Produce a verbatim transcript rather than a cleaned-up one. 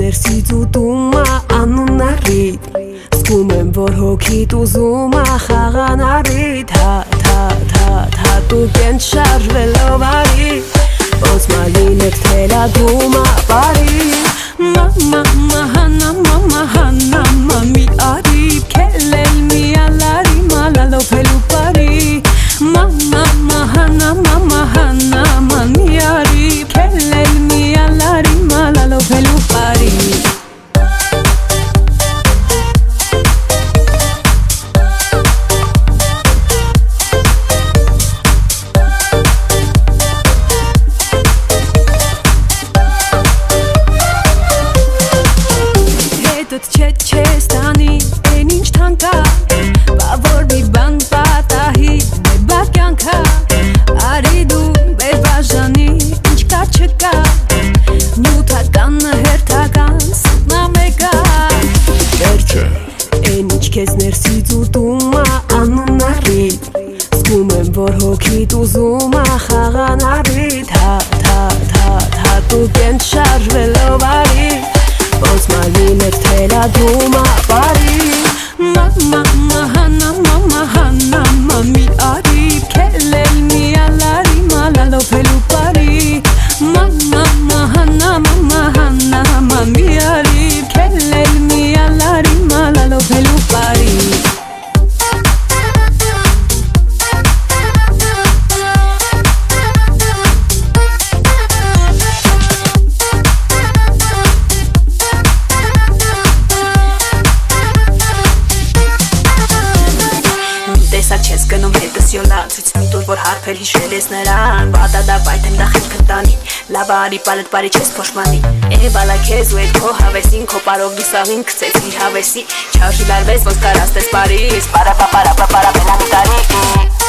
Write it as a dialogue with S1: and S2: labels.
S1: ներսից ուտում ա անունարիտ Զգում եմ, որ հոգիտ ուզում ա խաղանարիտ Հա, թա, թա, թա, դու կենտ շարժվելով արի Ոնց մալինեք թելադում ա բարի Մամա, մահանա, մամա, հանա, մամի արի Քելել մի ալարի, մալալով հելու բարի Մամա, մահանա, մամա, հանա, մամի արի Քելել մի ալարի, մալալով հելու բարի Չէ, չէ, ստանի, են ինչ թանկա Բա որ մի բան պատահի, մեր բակյանքա Արի դու, մեր բաժանի, ինչ կա չկա Նյութականը հերթական, սուտնա մեկա Վերջը, են ինչ կեզ ներսից ուտում ա անունարիտ Զգում եմ, որ հոգիտ ուզում ա խաղանարիտ Հա, թա, թա, թա, դու կենտ շարժվելով արի Ոնց մալինեք թելադում ա բարի Մամա, մահանա, մամա, հանա, մամի արի Քելել մի ալարի, մալալով հելու բարի Մամա, մահանա, մամա, հանա, մամի արի Քելել մի ալարի, մալալով հելու բարի Չես գնում հետս յոլա Ցույց մի տուր, որ հարբել հիշել ես նրան Բադադա բայթ եմ դա խելքը տանին Լավա արի պալետ բարի չես փոշմանի Է բալա քեզ ու էդ քո հավեսին Քո պարով դիսաղին կծեց իր հավեսի Չարժի լարվես, ոնց կարաստես բարիս Պարա պա պարա պա պարա պելանի տարի